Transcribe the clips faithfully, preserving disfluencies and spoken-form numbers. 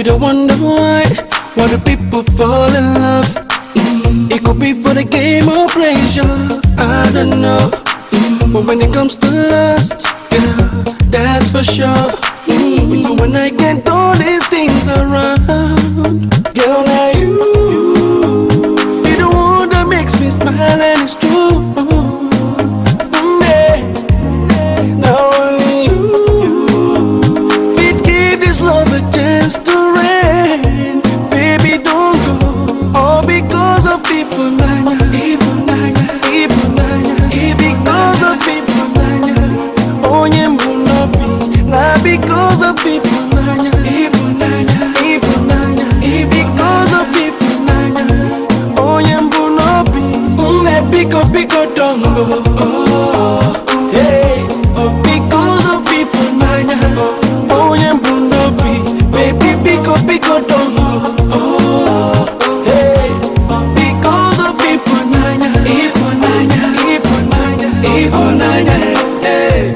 don't wonder why, why do people fall in love? Mm. It could be for the game or pleasure, I don't know. Mm. But when it comes to lust, yeah, that's for sure. Mm. When you and I get all these things around, girl, now you, you the one that makes me smile, and it's true. Mm, yeah. Now only you fit give this love a chance to rain. Baby, don't go, all because of people, nanya, people, nanya, people, nanya, because of people, nanya. Oh, yeah, munobi, not because of people, nanya, people, nanya, people, nanya, because of people, nanya. Oh, yeah, munobi, mm, pico, pico, don't go. Oh, hey, oh, because of people, nanya. Oh, yeah, munobi, baby, pico, pico, don't go. Oh, hey, because of people, nanya, people, nanya, people, nanya, people, nanya, hey.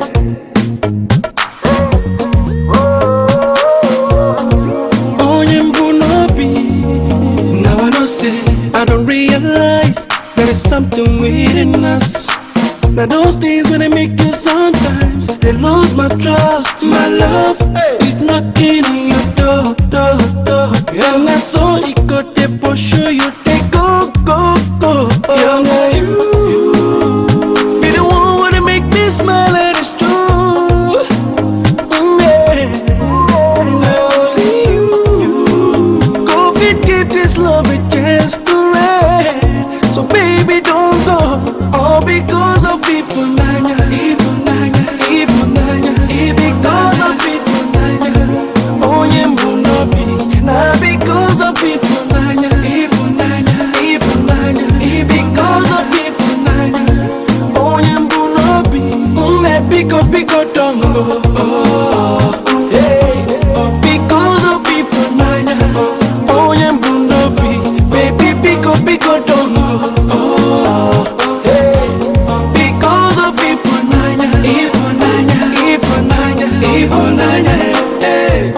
Oh, yeah, munobi. Now I know, say, I don't realize there is something within us. Now those things when they make you sometimes they lose my trust. My love is knocking on your door, door, door. And I saw it got there for sure. You take go, go, go. Girl, now you, you be the one wanna make me smile, and it's true. Mm, yeah. Now only you, you go fit give this love a chance to rain. So baby, don't go, all because of people, nanya, people, nanya, people, nanya, because of people, nanya. Oh, yeah, munobi, not because of people, nanya, people, nanya, people, nanya, because of people, nanya. Oh, yeah, munobi, mm, pico, pico, don't go. Oh, hey, oh, because of people, nanya. Oh, yeah, munobi, baby, pico, pico, don't go. Oh, hey, because of people, nanya, people, nanya, people, nanya, people, nanya, hey.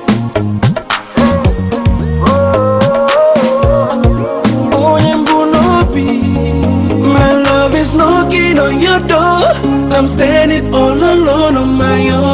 Oh, yeah, munobi, my love is knocking on your door. I'm standing all alone on my own.